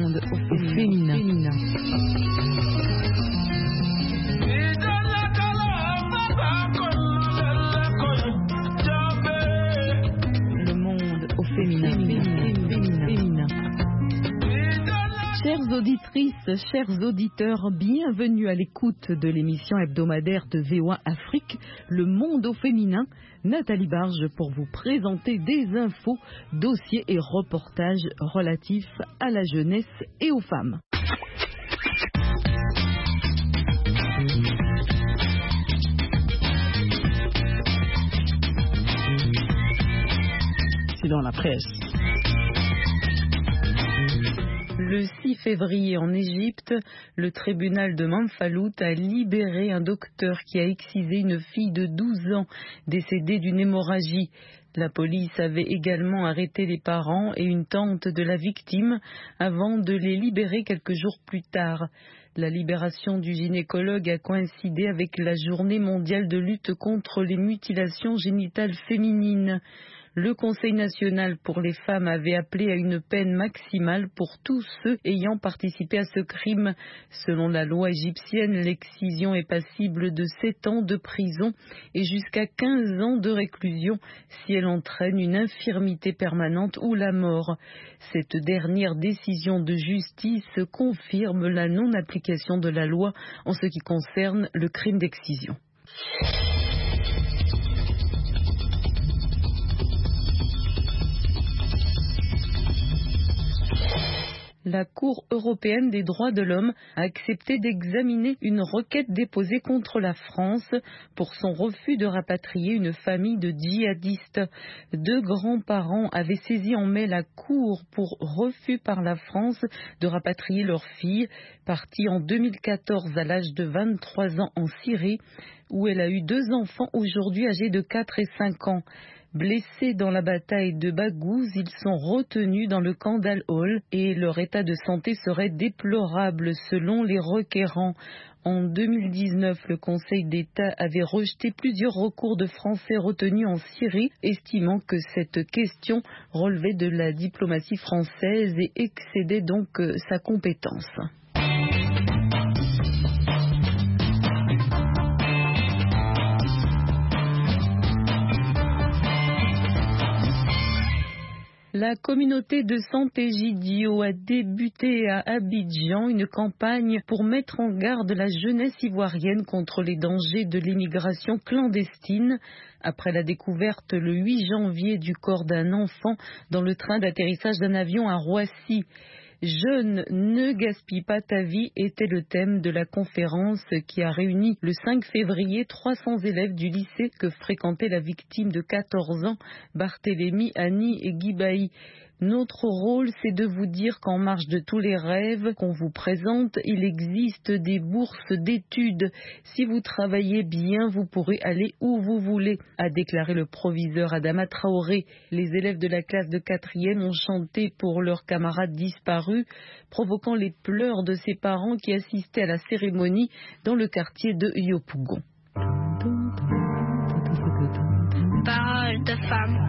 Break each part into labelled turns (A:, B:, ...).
A: monde au féminin. Le monde au féminin. Chères auditrices, chers auditeurs, bienvenue à l'écoute de l'émission hebdomadaire de VOA Afrique, Le Monde au Féminin. Nathalie Barge pour vous présenter des infos, dossiers et reportages relatifs à la jeunesse et aux femmes.
B: C'est dans la presse.
A: Le 6 février en Égypte, le tribunal de Manfalout a libéré un docteur qui a excisé une fille de 12 ans décédée d'une hémorragie. La police avait également arrêté les parents et une tante de la victime avant de les libérer quelques jours plus tard. La libération du gynécologue a coïncidé avec la journée mondiale de lutte contre les mutilations génitales féminines. Le Conseil national pour les femmes avait appelé à une peine maximale pour tous ceux ayant participé à ce crime. Selon la loi égyptienne, l'excision est passible de 7 ans de prison et jusqu'à 15 ans de réclusion si elle entraîne une infirmité permanente ou la mort. Cette dernière décision de justice confirme la non-application de la loi en ce qui concerne le crime d'excision. La Cour européenne des droits de l'homme a accepté d'examiner une requête déposée contre la France pour son refus de rapatrier une famille de djihadistes. 2 grands-parents avaient saisi en mai la Cour pour refus par la France de rapatrier leur fille, partie en 2014 à l'âge de 23 ans en Syrie, où elle a eu 2 enfants aujourd'hui âgés de 4 et 5 ans. Blessés dans la bataille de Baghouz, ils sont retenus dans le camp d'Al-Hol et leur état de santé serait déplorable selon les requérants. En 2019, le Conseil d'État avait rejeté plusieurs recours de Français retenus en Syrie, estimant que cette question relevait de la diplomatie française et excédait donc sa compétence. La communauté de santé Gidio a débuté à Abidjan une campagne pour mettre en garde la jeunesse ivoirienne contre les dangers de l'immigration clandestine après la découverte le 8 janvier du corps d'un enfant dans le train d'atterrissage d'un avion à Roissy. Jeune, ne gaspille pas ta vie était le thème de la conférence qui a réuni le 5 février 300 élèves du lycée que fréquentait la victime de 14 ans, Barthélémy, Annie et Guy Bailly. Notre rôle, c'est de vous dire qu'en marge de tous les rêves qu'on vous présente, il existe des bourses d'études. Si vous travaillez bien, vous pourrez aller où vous voulez, a déclaré le proviseur Adama Traoré. Les élèves de la classe de 4e ont chanté pour leurs camarades disparus, provoquant les pleurs de ses parents qui assistaient à la cérémonie dans le quartier de Yopougon.
C: Parole de femme.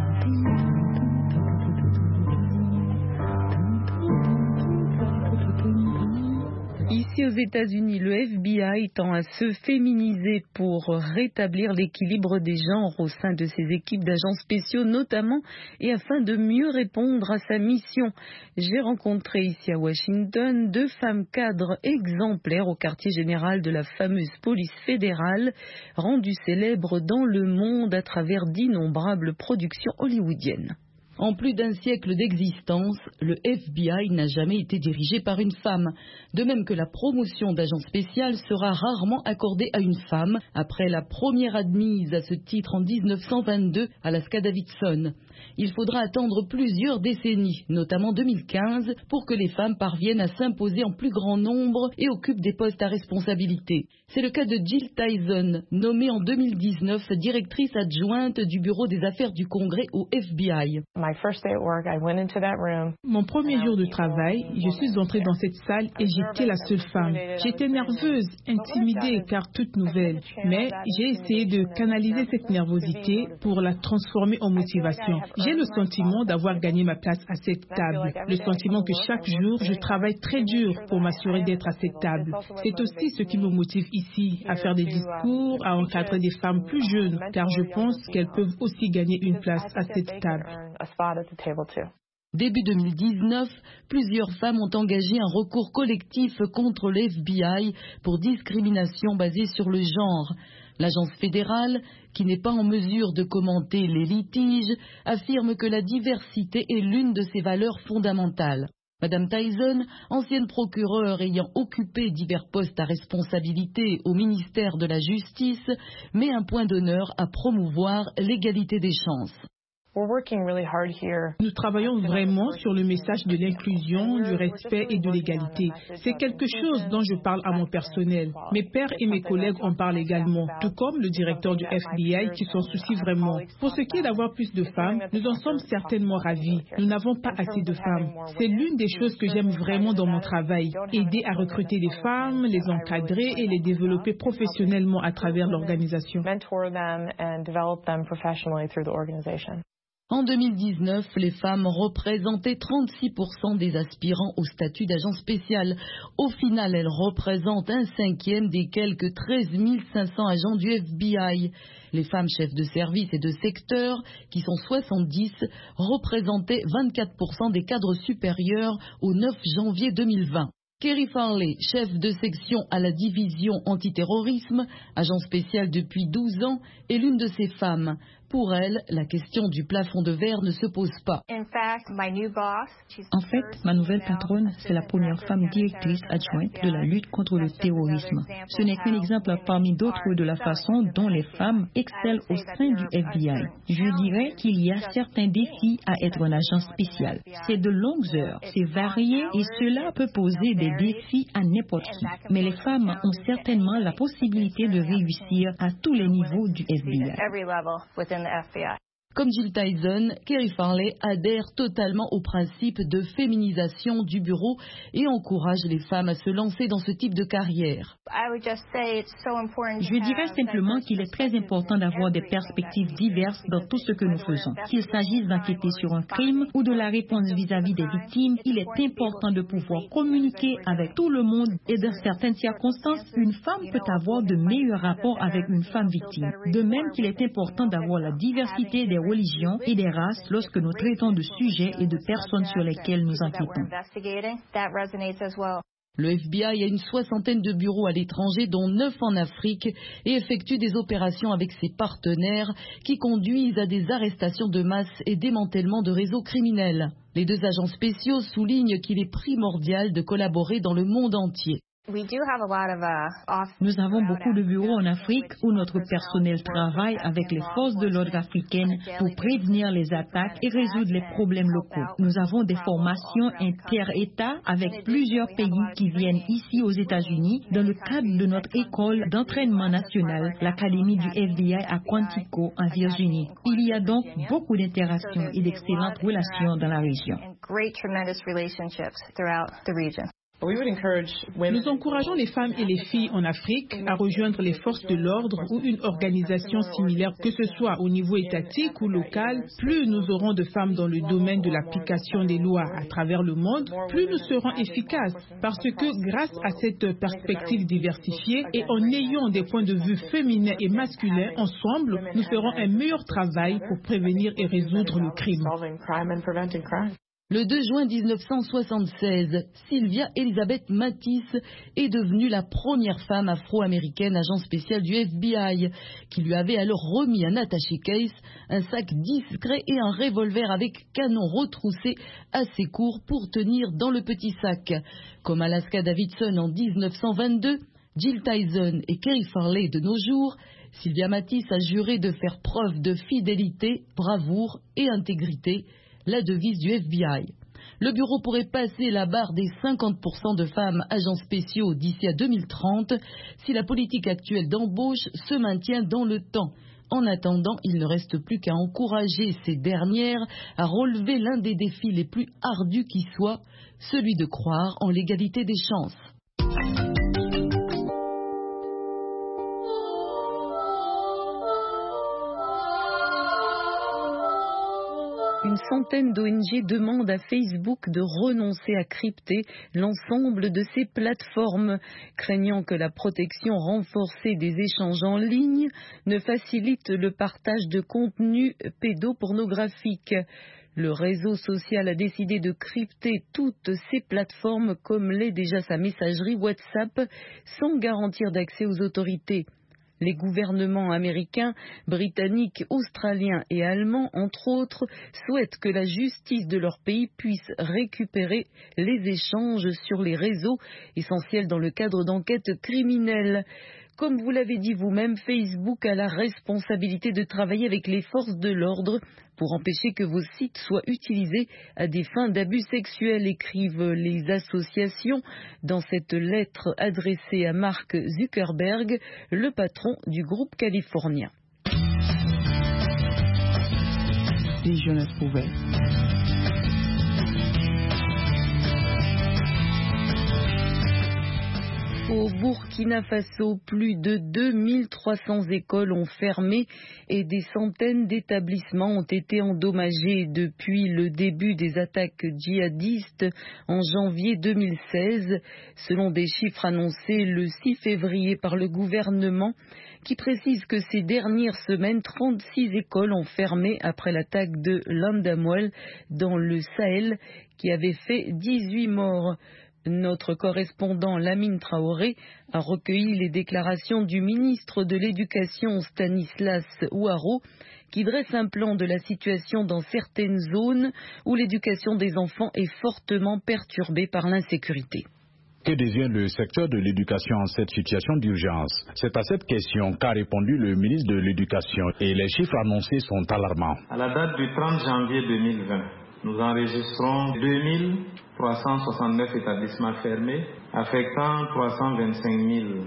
A: Ici aux États-Unis, le FBI tend à se féminiser pour rétablir l'équilibre des genres au sein de ses équipes d'agents spéciaux notamment et afin de mieux répondre à sa mission. J'ai rencontré ici à Washington 2 femmes cadres exemplaires au quartier général de la fameuse police fédérale, rendue célèbre dans le monde à travers d'innombrables productions hollywoodiennes. En plus d'un siècle d'existence, le FBI n'a jamais été dirigé par une femme, de même que la promotion d'agent spécial sera rarement accordée à une femme, après la première admise à ce titre en 1922, Alaska Davidson. Il faudra attendre plusieurs décennies, notamment 2015, pour que les femmes parviennent à s'imposer en plus grand nombre et occupent des postes à responsabilité. C'est le cas de Jill Tyson, nommée en 2019 directrice adjointe du bureau des affaires du Congrès au FBI.
B: Mon premier jour de travail, je suis entrée dans cette salle et j'étais la seule femme. J'étais nerveuse, intimidée car toute nouvelle, mais j'ai essayé de canaliser cette nervosité pour la transformer en motivation. J'ai le sentiment d'avoir gagné ma place à cette table. Le sentiment que chaque jour, je travaille très dur pour m'assurer d'être à cette table. C'est aussi ce qui me motive ici, à faire des discours, à encadrer des femmes plus jeunes, car je pense qu'elles peuvent aussi gagner une place à cette table.
A: Début 2019, plusieurs femmes ont engagé un recours collectif contre le FBI pour discrimination basée sur le genre. L'agence fédérale, qui n'est pas en mesure de commenter les litiges, affirme que la diversité est l'une de ses valeurs fondamentales. Madame Tyson, ancienne procureure ayant occupé divers postes à responsabilité au ministère de la Justice, met un point d'honneur à promouvoir l'égalité des chances.
B: Nous travaillons vraiment sur le message de l'inclusion, du respect et de l'égalité. C'est quelque chose dont je parle à mon personnel. Mes pairs et mes collègues en parlent également, tout comme le directeur du FBI qui s'en soucie vraiment. Pour ce qui est d'avoir plus de femmes, nous en sommes certainement ravis. Nous n'avons pas assez de femmes. C'est l'une des choses que j'aime vraiment dans mon travail. Aider à recruter des femmes, les encadrer et les développer professionnellement à travers l'organisation.
A: En 2019, les femmes représentaient 36% des aspirants au statut d'agent spécial. Au final, elles représentent un cinquième des quelques 13 500 agents du FBI. Les femmes chefs de service et de secteur, qui sont 70, représentaient 24% des cadres supérieurs au 9 janvier 2020. Kerry Farley, chef de section à la division antiterrorisme, agent spécial depuis 12 ans, est l'une de ces femmes. Pour elle, la question du plafond de verre ne se pose pas.
D: En fait, ma nouvelle patronne, c'est la première femme directrice adjointe de la lutte contre le terrorisme. Ce n'est qu'un exemple parmi d'autres de la façon dont les femmes excellent au sein du FBI. Je dirais qu'il y a certains défis à être un agent spécial. C'est de longues heures, c'est varié et cela peut poser des défis à n'importe qui. Mais les femmes ont certainement la possibilité de réussir à tous les niveaux du FBI.
A: Comme Jill Tyson, Kerry Farley adhère totalement au principe de féminisation du bureau et encourage les femmes à se lancer dans ce type de carrière.
D: Je dirais simplement qu'il est très important d'avoir des perspectives diverses dans tout ce que nous faisons. Qu'il s'agisse d'enquêter sur un crime ou de la réponse vis-à-vis des victimes, il est important de pouvoir communiquer avec tout le monde et dans certaines circonstances, une femme peut avoir de meilleurs rapports avec une femme victime. De même qu'il est important d'avoir la diversité des religions et des races lorsque nous traitons de sujets et de personnes sur lesquelles nous enquêtons.
A: Le FBI a une 60aine de bureaux à l'étranger, dont 9 en Afrique, et effectue des opérations avec ses partenaires qui conduisent à des arrestations de masse et démantèlement de réseaux criminels. Les deux agents spéciaux soulignent qu'il est primordial de collaborer dans le monde entier.
D: Nous avons beaucoup de bureaux en Afrique où notre personnel travaille avec les forces de l'ordre africaines pour prévenir les attaques et résoudre les problèmes locaux. Nous avons des formations inter-États avec plusieurs pays qui viennent ici aux États-Unis dans le cadre de notre école d'entraînement national, l'Académie du FBI à Quantico en Virginie. Il y a donc beaucoup d'interactions et d'excellentes relations dans la région.
B: Nous encourageons les femmes et les filles en Afrique à rejoindre les forces de l'ordre ou une organisation similaire, que ce soit au niveau étatique ou local. Plus nous aurons de femmes dans le domaine de l'application des lois à travers le monde, plus nous serons efficaces. Parce que grâce à cette perspective diversifiée et en ayant des points de vue féminins et masculins ensemble, nous ferons un meilleur travail pour prévenir et résoudre le crime.
A: Le 2 juin 1976, Sylvia Elizabeth Mattis est devenue la première femme afro-américaine agent spécial du FBI, qui lui avait alors remis un attaché-case, un sac discret et un revolver avec canon retroussé assez court pour tenir dans le petit sac. Comme Alaska Davidson en 1922, Jill Tyson et Kerry Farley de nos jours, Sylvia Mattis a juré de faire preuve de fidélité, bravoure et intégrité, la devise du FBI. Le bureau pourrait passer la barre des 50% de femmes agents spéciaux d'ici à 2030 si la politique actuelle d'embauche se maintient dans le temps. En attendant, il ne reste plus qu'à encourager ces dernières à relever l'un des défis les plus ardus qui soit, celui de croire en l'égalité des chances. Une centaine d'ONG demandent à Facebook de renoncer à crypter l'ensemble de ses plateformes, craignant que la protection renforcée des échanges en ligne ne facilite le partage de contenus pédopornographiques. Le réseau social a décidé de crypter toutes ses plateformes comme l'est déjà sa messagerie WhatsApp sans garantir d'accès aux autorités. Les gouvernements américains, britanniques, australiens et allemands, entre autres, souhaitent que la justice de leur pays puisse récupérer les échanges sur les réseaux, essentiels dans le cadre d'enquêtes criminelles. Comme vous l'avez dit vous-même, Facebook a la responsabilité de travailler avec les forces de l'ordre pour empêcher que vos sites soient utilisés à des fins d'abus sexuels, écrivent les associations dans cette lettre adressée à Mark Zuckerberg, le patron du groupe californien.
E: Si je ne pouvais.
A: Au Burkina Faso, plus de 2300 écoles ont fermé et des centaines d'établissements ont été endommagés depuis le début des attaques djihadistes en janvier 2016, selon des chiffres annoncés le 6 février par le gouvernement, qui précise que ces dernières semaines, 36 écoles ont fermé après l'attaque de Landamouel dans le Sahel, qui avait fait 18 morts. Notre correspondant Lamine Traoré a recueilli les déclarations du ministre de l'Éducation Stanislas Ouaro, qui dresse un plan de la situation dans certaines zones où l'éducation des enfants est fortement perturbée par l'insécurité.
F: Que devient le secteur de l'éducation en cette situation d'urgence? C'est à cette question qu'a répondu le ministre de l'Éducation et les chiffres annoncés sont alarmants.
G: À la date du 30 janvier 2020, nous enregistrons 2369 établissements fermés, affectant 325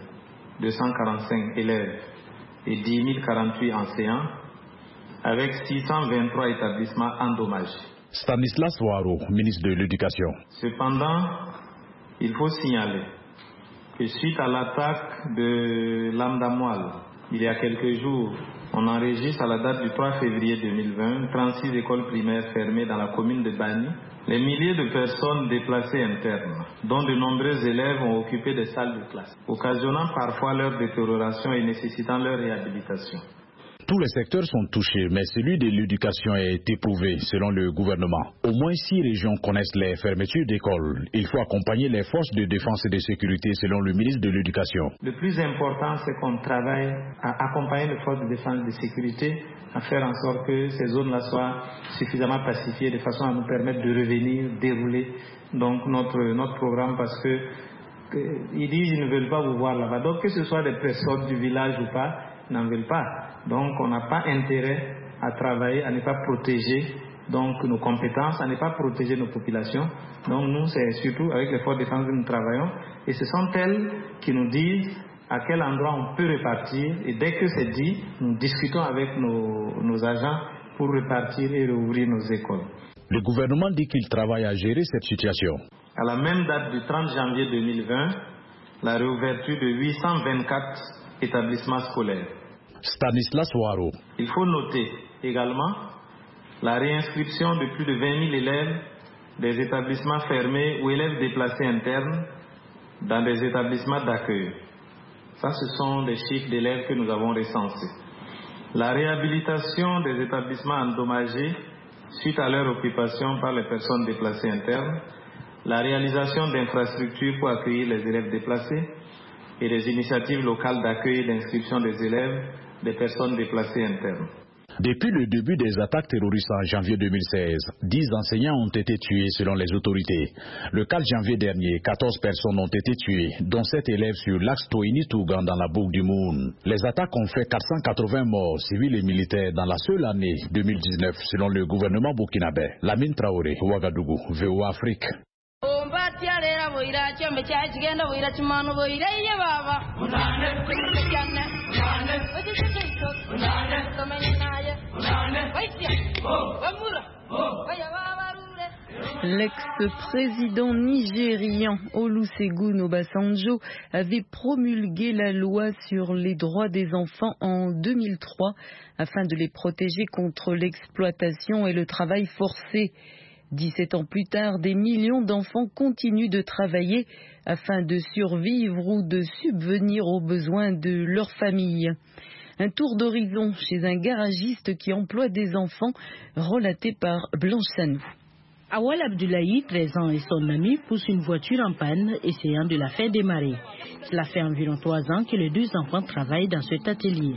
G: 245 élèves et 10 048 enseignants, avec 623 établissements endommagés.
F: Stanislas Ouaro, ministre de l'Éducation.
G: Cependant, il faut signaler que suite à l'attaque de Landamouel, il y a quelques jours, on enregistre à la date du 3 février 2020 36 écoles primaires fermées dans la commune de Bani. Les milliers de personnes déplacées internes, dont de nombreux élèves ont occupé des salles de classe, occasionnant parfois leur détérioration et nécessitant leur réhabilitation.
F: Tous les secteurs sont touchés, mais celui de l'éducation est éprouvé, selon le gouvernement. Au moins 6 régions connaissent les fermetures d'écoles. Il faut accompagner les forces de défense et de sécurité, selon le ministre de l'Éducation.
G: Le plus important, c'est qu'on travaille à accompagner les forces de défense et de sécurité, à faire en sorte que ces zones-là soient suffisamment pacifiées, de façon à nous permettre de revenir, dérouler donc notre programme, parce que ils disent qu'ils ne veulent pas vous voir là-bas. Donc que ce soit des personnes du village ou pas, ils n'en veulent pas. Donc on n'a pas intérêt à travailler, à ne pas protéger donc nos compétences, à ne pas protéger nos populations. Donc nous, c'est surtout avec les forces de défense que nous travaillons. Et ce sont elles qui nous disent à quel endroit on peut repartir. Et dès que c'est dit, nous discutons avec nos agents pour repartir et rouvrir nos écoles.
F: Le gouvernement dit qu'il travaille à gérer cette situation.
G: À la même date du 30 janvier 2020, la réouverture de 824 établissements scolaires.
F: Stanislas Ouaro.
G: Il faut noter également la réinscription de plus de 20 000 élèves des établissements fermés ou élèves déplacés internes dans des établissements d'accueil. Ça, ce sont des chiffres d'élèves que nous avons recensés. La réhabilitation des établissements endommagés suite à leur occupation par les personnes déplacées internes, la réalisation d'infrastructures pour accueillir les élèves déplacés et des initiatives locales d'accueil et d'inscription des élèves des personnes déplacées internes.
F: Depuis le début des attaques terroristes en janvier 2016, 10 enseignants ont été tués selon les autorités. Le 4 janvier dernier, 14 personnes ont été tuées, dont 7 élèves sur l'axe Toini-Tougan dans la boucle du Moun. Les attaques ont fait 480 morts civils et militaires dans la seule année 2019 selon le gouvernement burkinabé. Lamine Traoré, Ouagadougou, VOA Afrique.
A: L'ex-président nigérian Olusegun Obasanjo avait promulgué la loi sur les droits des enfants en 2003 afin de les protéger contre l'exploitation et le travail forcé. 17 ans plus tard, des millions d'enfants continuent de travailler afin de survivre ou de subvenir aux besoins de leur famille. Un tour d'horizon chez un garagiste qui emploie des enfants, relaté par Blanche Sanou.
H: Awal Abdoulaye, 13 ans, et son ami poussent une voiture en panne, essayant de la faire démarrer. Cela fait environ 3 ans que les 2 enfants travaillent dans cet atelier.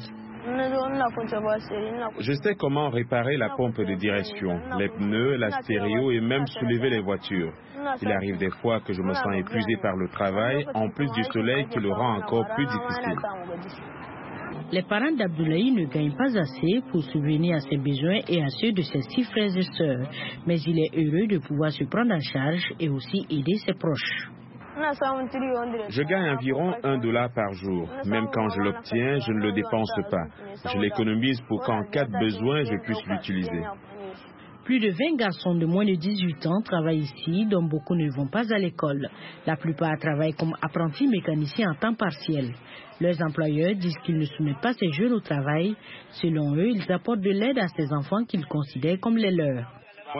I: Je sais comment réparer la pompe de direction, les pneus, la stéréo et même soulever les voitures. Il arrive des fois que je me sens épuisé par le travail, en plus du soleil qui le rend encore plus difficile.
H: Les parents d'Abdoulaye ne gagnent pas assez pour subvenir à ses besoins et à ceux de ses 6 frères et sœurs, mais il est heureux de pouvoir se prendre en charge et aussi aider ses proches.
I: Je gagne environ $1 par jour. Même quand je l'obtiens, je ne le dépense pas. Je l'économise pour qu'en cas de besoin, je puisse l'utiliser.
H: Plus de 20 garçons de moins de 18 ans travaillent ici, dont beaucoup ne vont pas à l'école. La plupart travaillent comme apprentis mécaniciens en temps partiel. Leurs employeurs disent qu'ils ne soumettent pas ces jeunes au travail. Selon eux, ils apportent de l'aide à ces enfants qu'ils considèrent comme les leurs.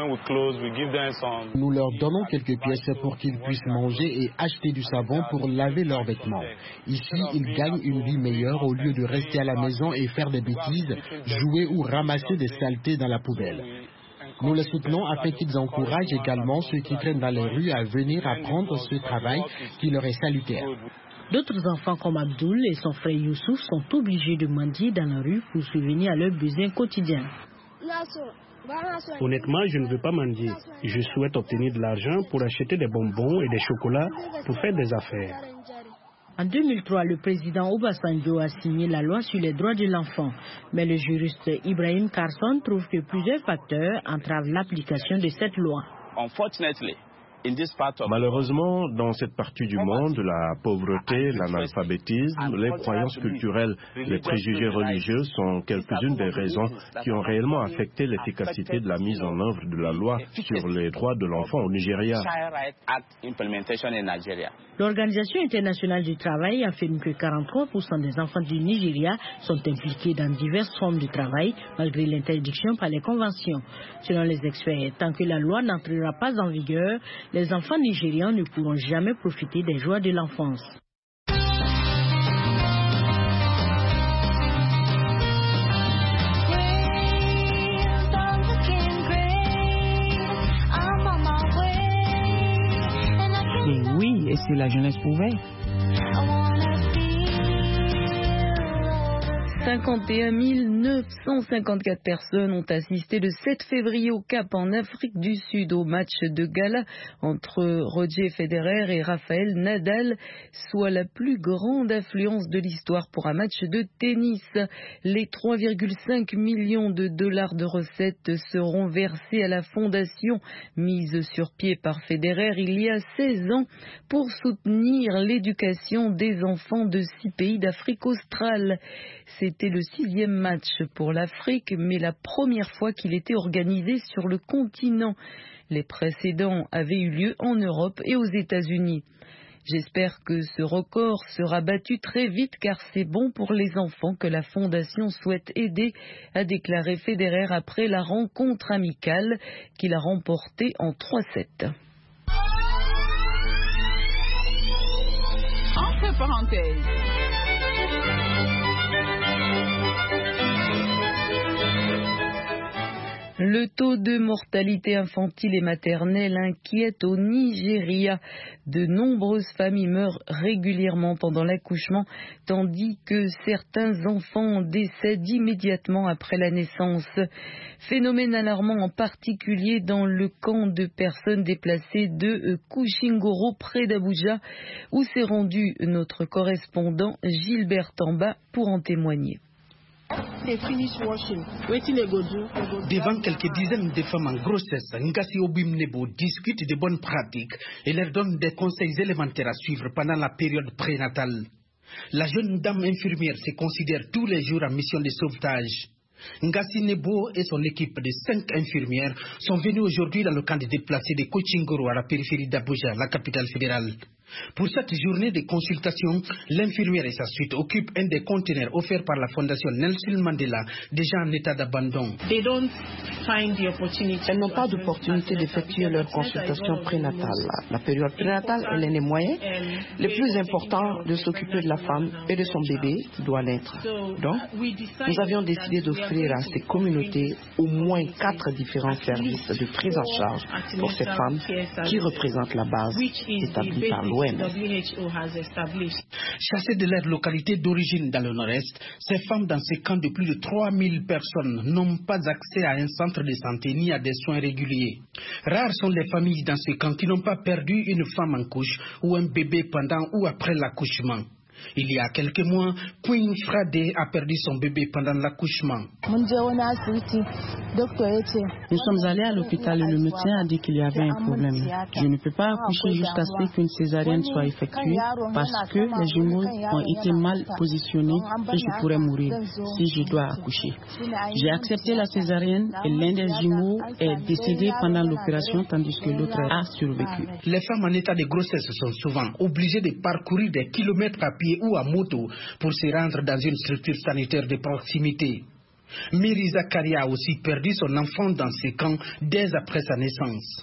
J: Nous leur donnons quelques pièces pour qu'ils puissent manger et acheter du savon pour laver leurs vêtements. Ici, ils gagnent une vie meilleure au lieu de rester à la maison et faire des bêtises, jouer ou ramasser des saletés dans la poubelle. Nous les soutenons afin qu'ils encouragent également ceux qui traînent dans les rues à venir apprendre ce travail qui leur est salutaire.
H: D'autres enfants comme Abdoul et son frère Youssouf sont obligés de mendier dans la rue pour subvenir à leurs besoins quotidiens.
K: Honnêtement, je ne veux pas mendier. Je souhaite obtenir de l'argent pour acheter des bonbons et des chocolats pour faire des affaires.
H: En 2003, le président Obasanjo a signé la loi sur les droits de l'enfant. Mais le juriste Ibrahim Carson trouve que plusieurs facteurs entravent l'application de cette loi.
L: Malheureusement, dans cette partie du monde, la pauvreté, l'analphabétisme, les croyances culturelles, les préjugés religieux sont quelques-unes des raisons qui ont réellement affecté l'efficacité de la mise en œuvre de la loi sur les droits de l'enfant au Nigeria.
H: L'Organisation internationale du travail affirme que 43% des enfants du Nigeria sont impliqués dans diverses formes de travail malgré l'interdiction par les conventions. Selon les experts, tant que la loi n'entrera pas en vigueur, les enfants nigérians ne pourront jamais profiter des joies de l'enfance.
E: Et oui, et si la jeunesse pouvait.
A: 51 954 personnes ont assisté le 7 février au Cap en Afrique du Sud au match de gala entre Roger Federer et Rafael Nadal, soit la plus grande affluence de l'histoire pour un match de tennis. Les 3,5 millions de dollars de recettes seront versés à la fondation mise sur pied par Federer il y a 16 ans pour soutenir l'éducation des enfants de 6 pays d'Afrique australe. C'était le 6e match pour l'Afrique, mais la première fois qu'il était organisé sur le continent. Les précédents avaient eu lieu en Europe et aux États-Unis. J'espère que ce record sera battu très vite car c'est bon pour les enfants que la Fondation souhaite aider, a déclaré Federer après la rencontre amicale qu'il a remportée en 3-7.
M: Entre parenthèses.
A: Le taux de mortalité infantile et maternelle inquiète au Nigeria. De nombreuses familles meurent régulièrement pendant l'accouchement, tandis que certains enfants décèdent immédiatement après la naissance. Phénomène alarmant en particulier dans le camp de personnes déplacées de Kushingoro près d'Abuja, où s'est rendu notre correspondant Gilbert Tamba pour en témoigner.
N: Devant quelques dizaines de femmes en grossesse, Ngassi Obimnebo discute de bonnes pratiques et leur donne des conseils élémentaires à suivre pendant la période prénatale. La jeune dame infirmière se considère tous les jours en mission de sauvetage. Ngassi Nebo et son équipe de 5 infirmières sont venus aujourd'hui dans le camp de déplacés de Kochingoro à la périphérie d'Abuja, la capitale fédérale. Pour cette journée de consultation, l'infirmière et sa suite occupent un des conteneurs offerts par la Fondation Nelson Mandela, déjà en état d'abandon.
M: Elles n'ont pas d'opportunité d'effectuer leur consultation prénatale. La période prénatale est l'un des moyens les plus importants de s'occuper de la femme et de son bébé qui doit naître. Donc, nous avions décidé d'offrir à ces communautés au moins 4 différents services de prise en charge pour ces femmes qui représentent la base établie par l'OMS.
N: Chassées de leur localité d'origine dans le nord-est, ces femmes dans ces camps de plus de 3000 personnes n'ont pas accès à un centre de santé ni à des soins réguliers. Rares sont les familles dans ces camps qui n'ont pas perdu une femme en couche ou un bébé pendant ou après l'accouchement. Il y a quelques mois, Queen Frade a perdu son bébé pendant l'accouchement.
O: Nous sommes allés à l'hôpital et le médecin a dit qu'il y avait un problème. Je ne peux pas accoucher jusqu'à ce qu'une césarienne soit effectuée parce que les jumeaux ont été mal positionnés et je pourrais mourir si je dois accoucher. J'ai accepté la césarienne et l'un des jumeaux est décédé pendant l'opération tandis que l'autre a survécu.
N: Les femmes en état de grossesse sont souvent obligées de parcourir des kilomètres à pied ou à moto pour se rendre dans une structure sanitaire de proximité. Miri Zakaria a aussi perdu son enfant dans ces camps dès après sa naissance.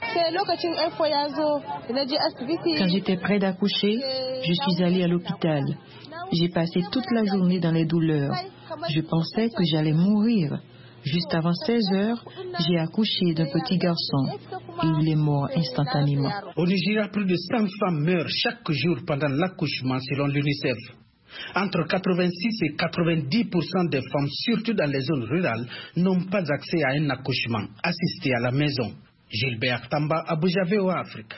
D: Quand j'étais près d'accoucher, je suis allée à l'hôpital. J'ai passé toute la journée dans les douleurs. Je pensais que j'allais mourir. Juste avant 16 heures, j'ai accouché d'un petit garçon et il est mort instantanément.
N: Au Nigeria, plus de 100 femmes meurent chaque jour pendant l'accouchement selon l'UNICEF. Entre 86 et 90% des femmes, surtout dans les zones rurales, n'ont pas accès à un accouchement assisté à la maison. Gilbert Tamba, Abuja, VOA Afrique.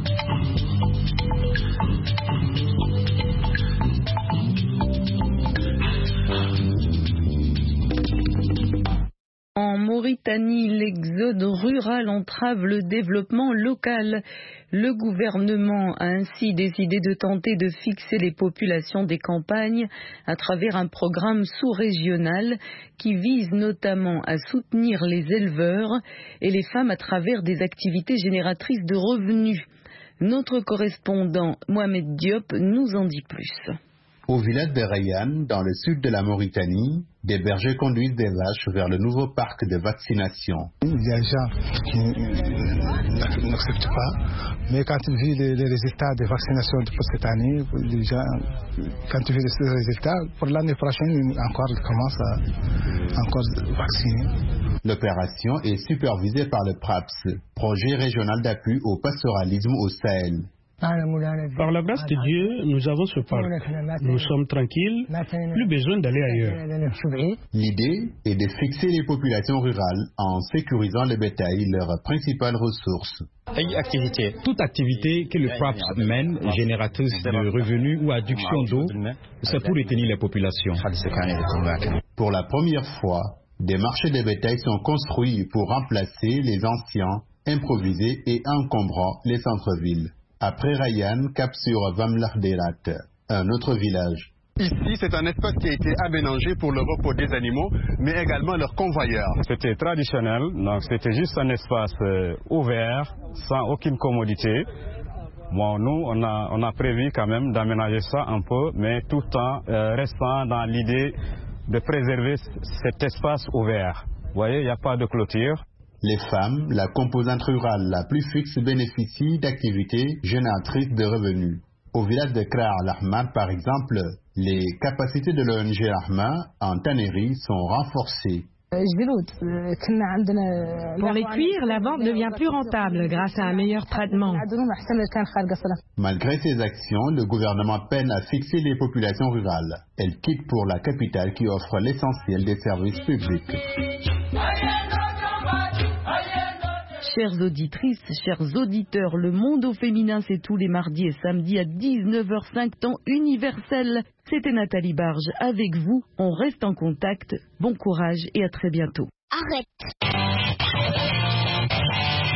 A: En Mauritanie, l'exode rural entrave le développement local. Le gouvernement a ainsi décidé de tenter de fixer les populations des campagnes à travers un programme sous-régional qui vise notamment à soutenir les éleveurs et les femmes à travers des activités génératrices de revenus. Notre correspondant Mohamed Diop nous en dit plus.
P: Au village de Rayan, dans le sud de la Mauritanie, des bergers conduisent des vaches vers le nouveau parc de vaccination.
Q: Il y a des gens qui n'acceptent pas, mais quand tu vis les résultats de vaccination pour cette année, les gens, quand tu vis ces résultats, pour l'année prochaine, encore, ils commencent à vacciner.
P: L'opération est supervisée par le PRAPS, Projet régional d'appui au pastoralisme au Sahel.
K: Par la grâce de Dieu, nous avons ce parc. Nous sommes tranquilles, plus besoin d'aller ailleurs.
P: L'idée est de fixer les populations rurales en sécurisant le bétail, leur principale ressource.
R: Toute activité que le PRAPS mène, génératrice de revenus ou adduction d'eau, c'est pour retenir les populations.
P: Pour la première fois, des marchés de bétail sont construits pour remplacer les anciens, improvisés et encombrant les centres-villes. Après Rayan, cap sur Vamlarderat, un autre village.
S: Ici, c'est un espace qui a été aménagé pour le repos des animaux, mais également leurs convoyeurs.
T: C'était traditionnel, donc c'était juste un espace ouvert, sans aucune commodité. Bon, nous, on a prévu quand même d'aménager ça un peu, mais tout en restant dans l'idée de préserver cet espace ouvert. Vous voyez, il n'y a pas de clôture.
P: Les femmes, la composante rurale la plus fixe, bénéficient d'activités génératrices de revenus. Au village de Krar al-Ahmar, par exemple, les capacités de l'ONG Ahmar en tannerie sont renforcées.
U: Pour les cuirs, la vente devient plus rentable grâce à un meilleur traitement.
P: Malgré ces actions, le gouvernement peine à fixer les populations rurales. Elles quittent pour la capitale qui offre l'essentiel des services publics.
A: Chères auditrices, chers auditeurs, Le Monde au féminin, c'est tous les mardis et samedis à 19h05, temps universel. C'était Nathalie Barge avec vous. On reste en contact. Bon courage et à très bientôt.
C: Arrête.